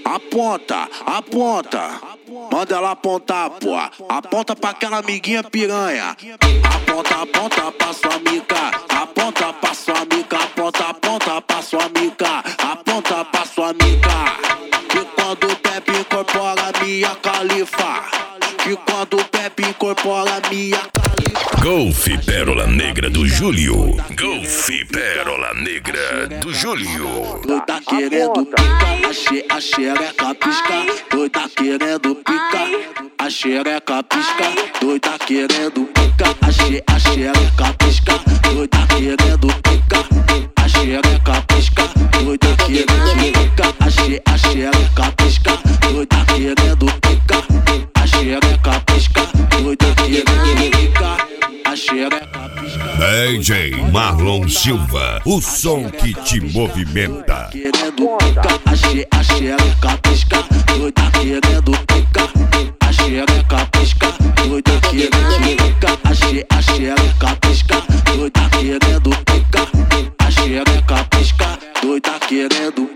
Aponta, aponta. Manda ela apontar, pô. Aponta pra aquela amiguinha piranha. Aponta, aponta pra sua amiga. Aponta pra sua amiga. Aponta, aponta pra sua amiga. Aponta pra sua amiga. Que quando o Pepe incorpora minha califa. Que quando o Pepe incorpora minha califa. Golf Pérola Negra do Júlio. Golf Pérola Negra do Júlio. Doida querendo pica, a xereca pisca. Doida querendo pica, a xereca pisca. Doida querendo pica, a xereca pisca. Doida querendo pica, a xereca pisca. Doida querendo pica, a xereca pisca. Doida querendo pica, a xereca pisca. Doida querendo pica, a xereca pisca. DJ Marlon Silva, o som que te movimenta. Querendo pica, a xereca pisca. Doida querendo pica, a xereca pisca. Doida querendo pica, a xereca pisca. Doida querendo pica, a xereca pisca. Doida querendo